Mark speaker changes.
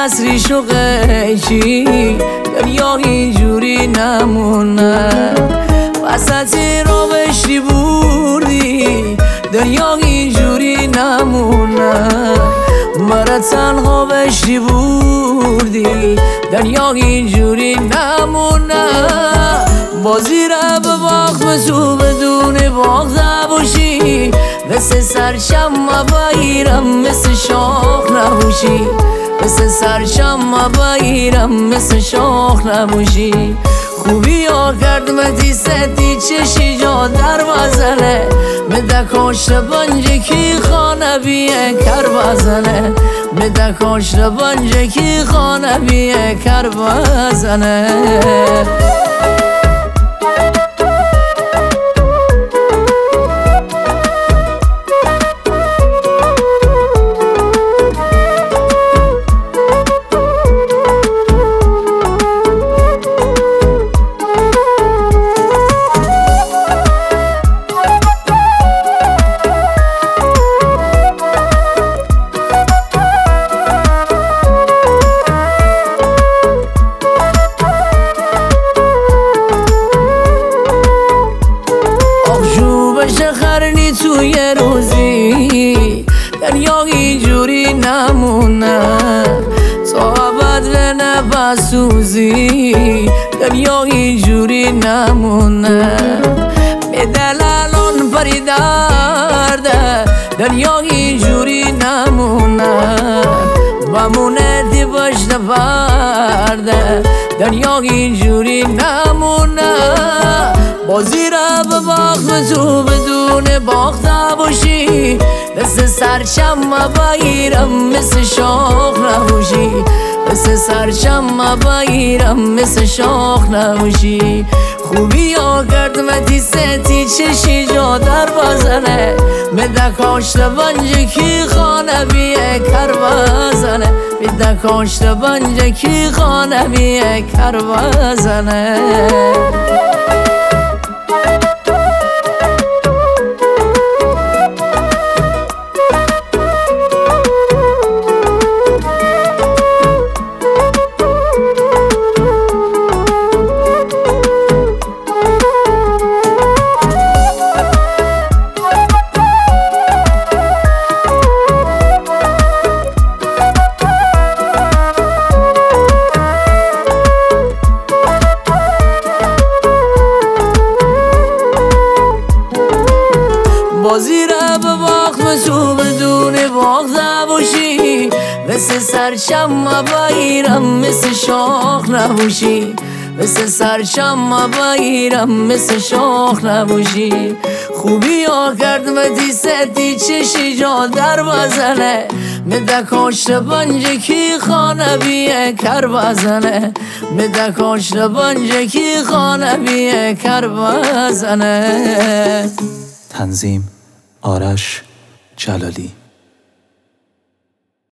Speaker 1: عصریش و قیچی دنیا اینجوری نمونه وسط رو بشتی بردی دنیا اینجوری نمونه مرا تنها بشتی بردی دنیا اینجوری نمونه بازی را به باخت تو بدون باخته باشی مثل سرشم بگیرم مثل شاخ نباشی مثل سرشم بگیرم مثل شاخ نباشی خوبی ها کردمتی ستی چشی جا در بزنه مده کاشت بنجه کی خانه بیه کر بزنه مده کاشت بنجه کی خانه بیه کر بزنه تو یه روزی دنیا اینجوری نمونه تا ابد به نبسوزی دنیا اینجوری نمونه به دلالان پری درده دنیا اینجوری نمونه بمونه دی پشت پرده دنیا اینجوری نمونه بازی را به باخت تو بدون باخته باشی مثل سرشم بگیرم مثل شاخ نباشی مثل سرشم بگیرم مثل شاخ نباشی خوبی ها کردمتی ستی چشی جا در بزنه مده کاشت بنجه کی خانه بیه کر بزنه مده کاشت بنجه کی خانه بیه کر بزنه بازی را به باخت تو بدون باخته باشی مثل سرشم بگیرم مثل شاخ نباشی مثل سرشم بگیرم مثل شاخ نباشی خوبی ها کردمتی ستی چشی جا در بزنه مده کاشت بنجه کی خانه بیه کر بزنه مده کاشت بنجه کی خانه بیه کر بزنه.
Speaker 2: تنظیم آرش جلالی.